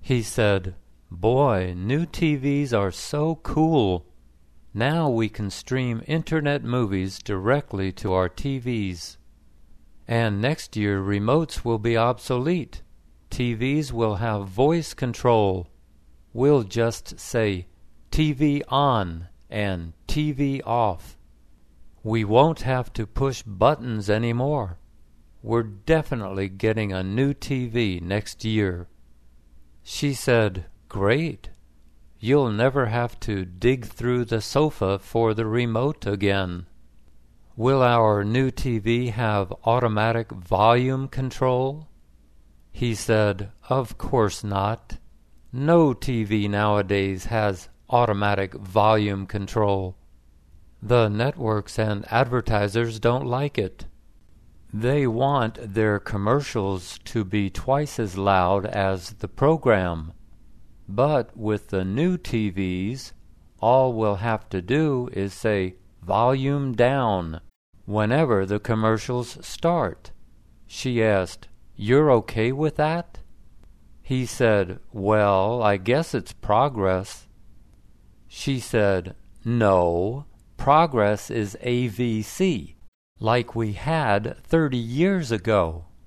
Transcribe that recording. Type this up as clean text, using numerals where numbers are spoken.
He said, "Boy, new TVs are so cool. Now we can stream internet movies directly to our TVs. And next year remotes will be obsolete. TVs will have voice control. We'll just say TV on and TV off. We won't have to push buttons anymore. We're definitely getting a new TV next year." She said, "Great. You'll never have to dig through the sofa for the remote again." "Will our new TV have automatic volume control?" He said, "Of course not. No TV nowadays has automatic volume control. The networks and advertisers don't like it. They want their commercials to be twice as loud as the program. But with the new TVs, all we'll have to do is say volume down whenever the commercials start." She asked, "You're okay with that?" He said, "Well, I guess it's progress." She said, "No, progress is AVC, like we had 30 years ago."